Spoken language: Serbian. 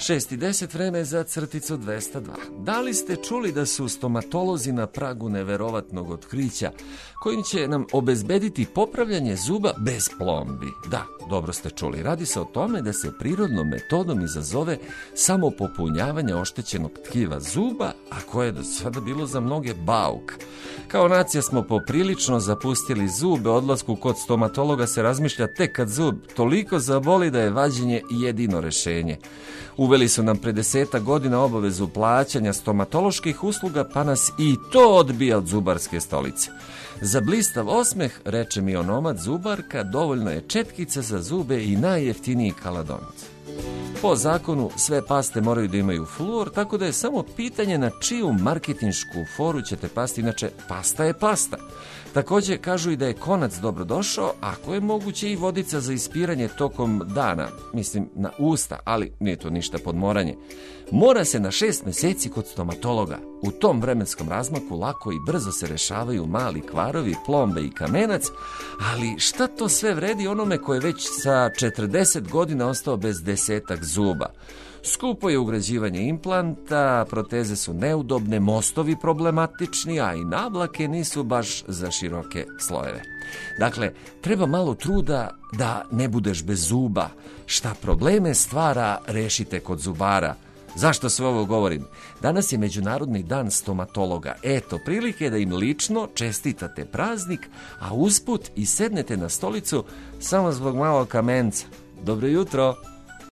6:10, vreme za crticu 202. Da li ste čuli da su stomatolozi na pragu neverovatnog otkrića kojim će nam obezbediti popravljanje zuba bez plombi? Da, dobro ste čuli. Radi se o tome da se prirodnom metodom izazove samo popunjavanje oštećenog tkiva zuba, a koje je do sada bilo za mnoge bauk. Kao nacija smo poprilično zapustili zube. Odlasku kod stomatologa se razmišlja tek kad zub toliko zaboli da je vađenje jedino rešenje. Uveli su nam pre 10 godina obavezu plaćanja stomatoloških usluga, pa nas i to odbija od zubarske stolice. Za blistav osmeh, reče mi onomad zubarka, dovoljno je četkica za zube i najjeftiniji kaladonic. Po zakonu sve paste moraju da imaju fluor, tako da je samo pitanje na čiju marketinšku foru ćete pasti, inače pasta je pasta. Također kažu i da je konac dobrodošao, ako je moguće i vodica za ispiranje tokom dana, mislim na usta, ali nije to ništa podmoranje. Mora se na 6 meseci kod stomatologa. U tom vremenskom razmaku lako i brzo se rešavaju mali kvarovi, plombe i kamenac, ali šta to sve vredi onome ko je već sa 40 godina ostao bez 10 zuba? Skupo je ugrađivanje implanta, proteze su neudobne, mostovi problematični, a i navlake nisu baš za široke slojeve. Dakle, treba malo truda da ne budeš bez zuba. Šta probleme stvara, rešite kod zubara. Zašto sve ovo govorim? Danas je Međunarodni dan stomatologa. Eto, prilike da im lično čestitate praznik, a usput i sednete na stolicu samo zbog malo kamenca. Dobro jutro!